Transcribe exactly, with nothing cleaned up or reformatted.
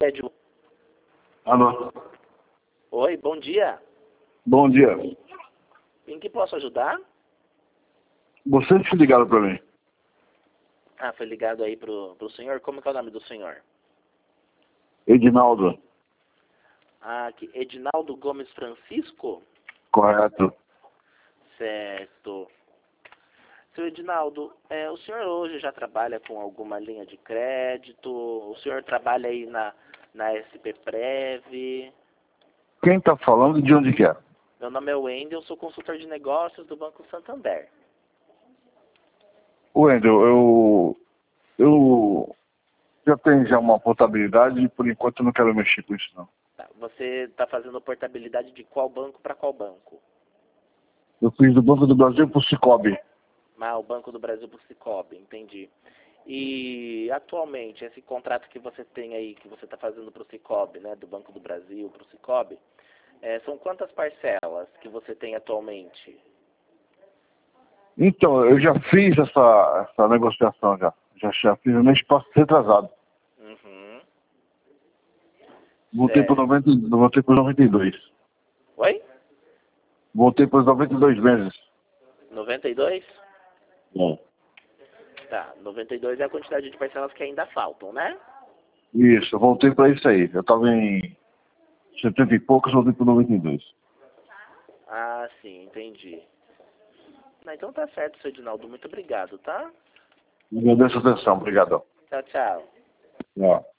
prédio. Alô? Oi, bom dia. Bom dia. Em que posso ajudar? Você que ligaram para mim. Ah, foi ligado aí pro, pro senhor. Como que é o nome do senhor? Edinaldo. Ah, aqui, Edinaldo Gomes Francisco? Correto. Certo. Seu Edinaldo, é, o senhor hoje já trabalha com alguma linha de crédito? O senhor trabalha aí na, na S P Prev? Quem tá falando e de onde que é? Meu nome é Wendel, sou consultor de negócios do Banco Santander. Wendel, eu... Eu já tenho já uma portabilidade e por enquanto eu não quero mexer com isso não. Tá, você está fazendo portabilidade de qual banco para qual banco? Eu fiz do Banco do Brasil pro Cicobi. Ah, o Banco do Brasil para o Cicobi, entendi. E atualmente, esse contrato que você tem aí, que você está fazendo para o Cicobi, né, do Banco do Brasil para o Cicobi, é, são quantas parcelas que você tem atualmente? Então, eu já fiz essa, essa negociação já. Já, já fiz no mês passado, retrasado. Uhum. Voltei para noventa, voltei para noventa e dois. Oi? Voltei para os noventa e dois meses. noventa e dois? É. Tá, noventa e dois é a quantidade de parcelas que ainda faltam, né? Isso, eu voltei para isso aí. Eu estava em setenta e poucos, voltei para noventa e dois. Ah, sim, entendi. Ah, então tá certo, seu Edinaldo. Muito obrigado, tá? Agradeço a atenção, obrigadão. Tchau, tchau. Tchau.